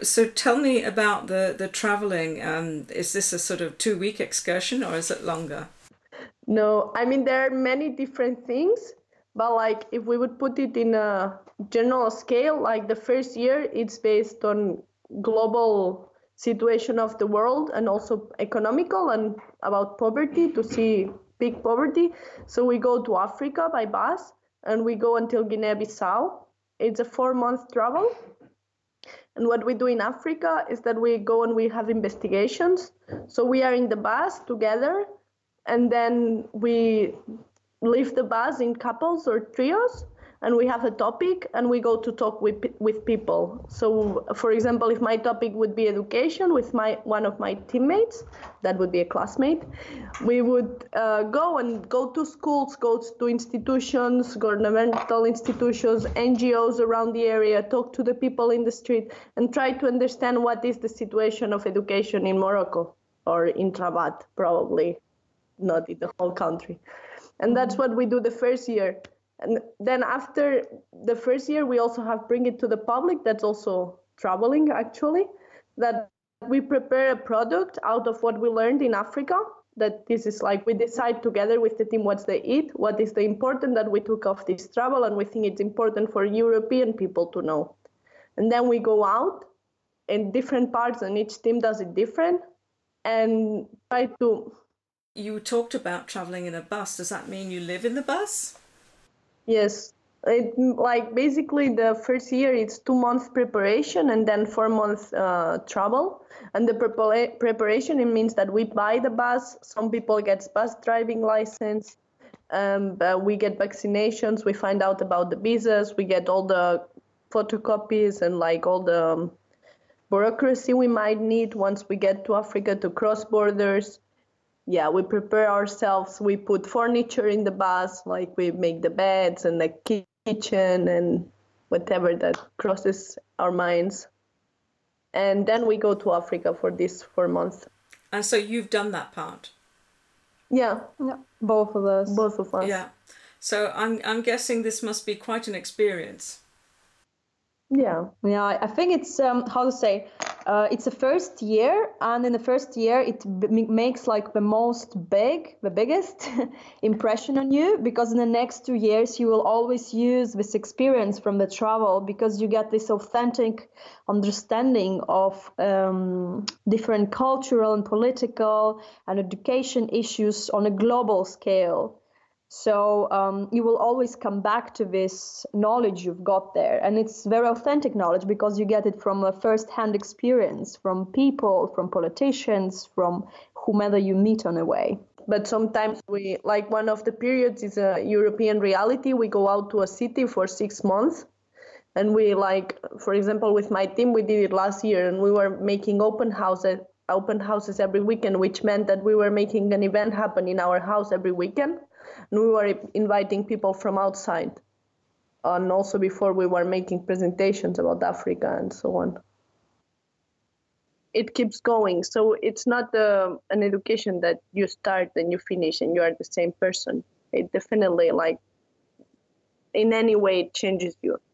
So tell me about the traveling. Is this a sort of 2 week excursion or is it longer? No, I mean, there are many different things, but like if we would put it in a general scale, like the first year, it's based on global situation of the world and also economical and about poverty to see big poverty. So we go to Africa by bus and we go until Guinea-Bissau. It's a 4 month travel. And what we do in Africa is that we go and we have investigations. So we are in the bus together, and then we leave the bus in couples or trios, and we have a topic, and we go to talk with people. So, for example, if my topic would be education with one of my teammates, that would be a classmate, we would go to schools, go to institutions, governmental institutions, NGOs around the area, talk to the people in the street, and try to understand what is the situation of education in Morocco or in Rabat, probably not in the whole country. And that's what we do the first year. And then after the first year, we also have bring it to the public. That's also traveling, actually, that we prepare a product out of what we learned in Africa. That this is like we decide together with the team what they eat, what is the important that we took off this travel, and we think it's important for European people to know. And then we go out in different parts, and each team does it different, and try to. You talked about traveling in a bus. Does that mean you live in the bus? Yes, it like basically the first year it's 2 months preparation and then 4 months travel. And the preparation, it means that we buy the bus. Some people get bus driving license. But we get vaccinations. We find out about the visas. We get all the photocopies and like all the bureaucracy we might need once we get to Africa to cross borders. Yeah, we prepare ourselves. We put furniture in the bus, like we make the beds and the kitchen and whatever that crosses our minds. And then we go to Africa for this 4 months. And so you've done that part. Yeah, Yeah, both of us. both of us. Yeah. So I'm guessing this must be quite an experience. Yeah. Yeah, I think it's how to say, it's the first year, and in the first year it makes like the biggest impression on you, because in the next 2 years you will always use this experience from the travel, because you get this authentic understanding of different cultural and political and education issues on a global scale. So you will always come back to this knowledge you've got there. And it's very authentic knowledge because you get it from a first-hand experience, from people, from politicians, from whomever you meet on the way. But sometimes we, like one of the periods is a European reality. We go out to a city for 6 months. And we like, for example, with my team, we did it last year and we were making open houses every weekend, which meant that we were making an event happen in our house every weekend. And we were inviting people from outside. And also before we were making presentations about Africa and so on. It keeps going. So it's not an education that you start and you finish and you are the same person. It definitely, like, in any way, it changes you.